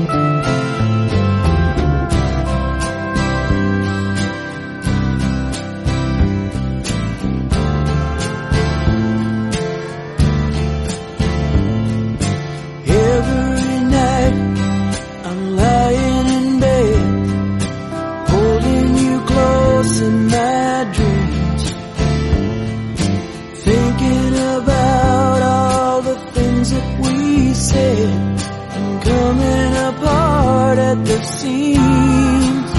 And coming apart at the seams.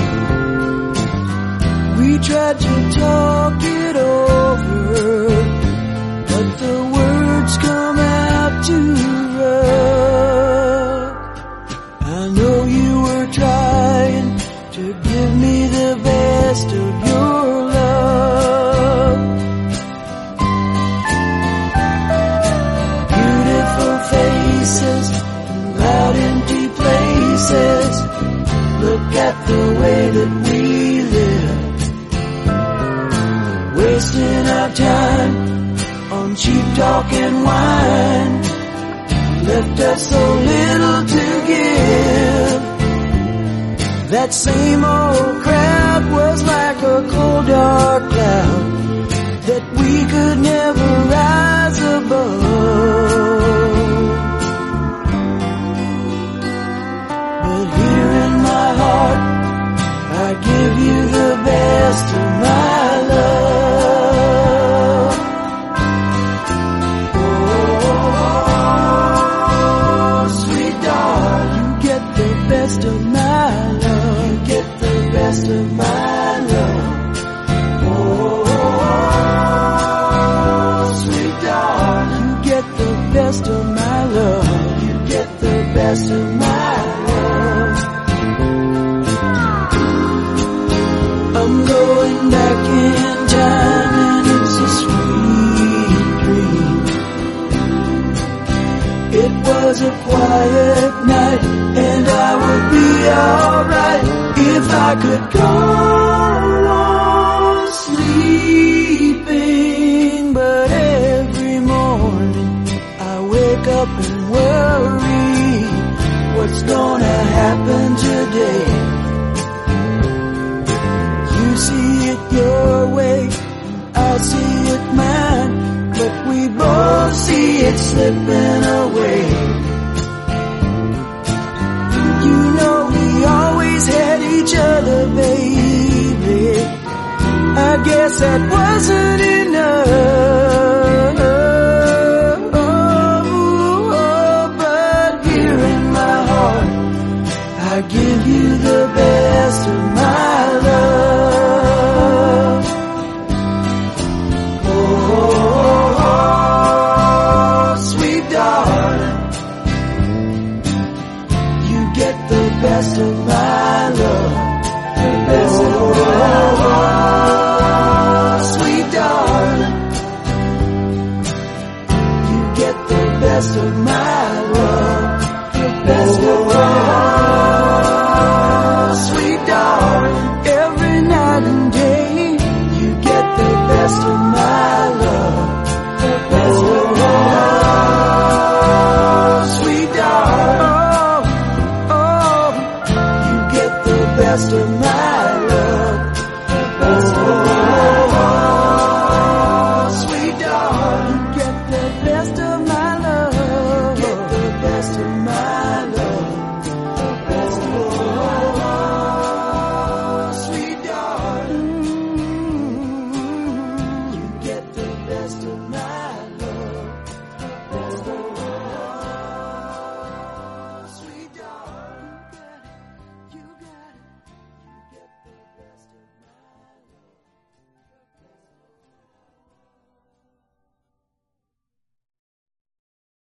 We tried to talk it over, but the words come out too rough. I know you were trying to give me the best of your love. Beautiful faces, loud empty places. Look at the way that we live, wasting our time on cheap talk and wine. Left us so little to give. That same old crowd was like a cold dark cloud that we could never rise above. I give you the best of my love. Oh, sweet darling, you get the best of my love. You get the best of my love. Oh, sweet darling, you get the best of my love. You get the best of my love. I'm going back in time and it's a sweet dream. It was a quiet night and I would be alright if I could go on sleeping. But every morning I wake up and worry, what's gonna happen today? You see it your way, I see it mine, but we both see it slipping away. You know we always had each other, baby. I guess that wasn't enough. But here in my heart, I give you the best of my love. Oh, sweet darling, you get the best of my love. The best of my love. Sweet darling, you get the best of my love. The best of my love. Sweet darling, every night and day, you get the best of my love. The best of my love. Sweet darling, oh, you get the best of my love. The best of my love. Sweet darling, you get the best of my love. Get the best of my love. The best of my love. Sweet darling, you get the best of my